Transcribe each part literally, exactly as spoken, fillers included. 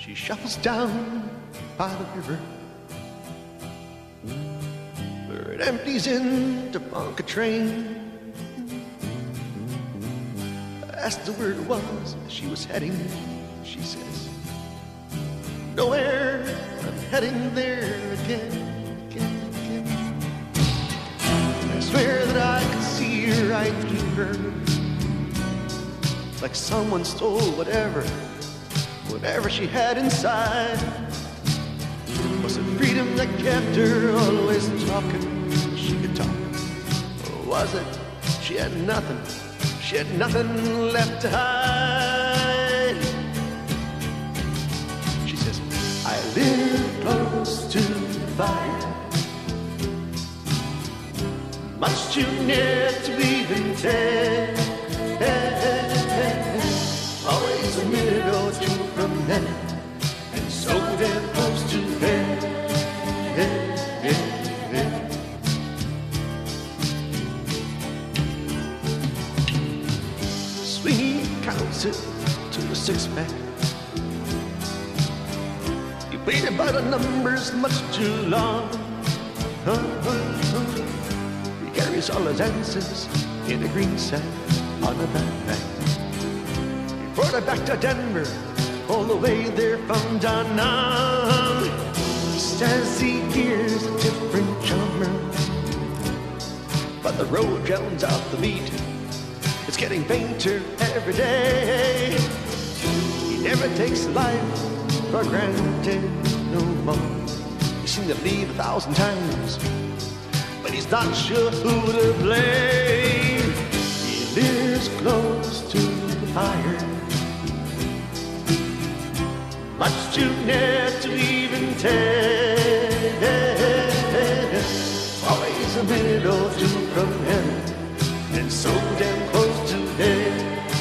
She shuffles down by the river where it empties into Ponca Train. I asked her where it was she was heading. She says, nowhere, I'm heading there again, again, again. I swear that I could see right through her, like someone stole whatever, whatever she had inside. Was it freedom that kept her always talking? She could talk. Or was it she had nothing? She had nothing left to hide. She says, I live close to the fire, much too near to even tell. Always a minute or two from then, and so damn close to there. Sweeney counts it to a six-pack. He waited by the numbers much too long. He carries all his answers in a green sack on a backpack. Brought her back to Denver, all the way there from Da Nang. Just as he hears a different drummer, but the road drowns out the beat. It's getting fainter every day. He never takes life for granted no more. He's seen it leave a thousand times, but he's not sure who to blame. He lives close to the fire, much too near to even tell. Always a minute or two from heaven, and so damn close to death.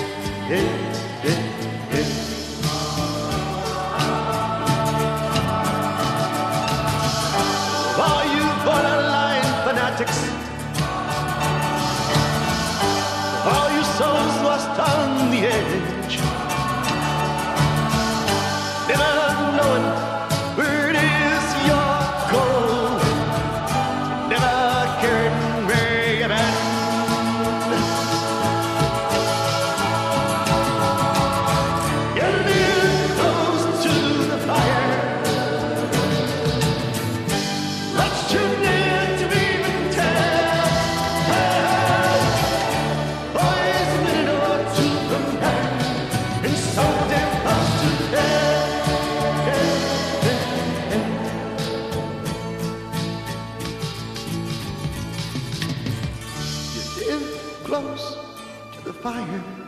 All you borderline fanatics, all you souls lost on the edge, never knowing where it is you're going, never caring where you're at. You live close to the fire, much too near to even tell. Always a minute or two from here, and so damn close to death. Close to the fire,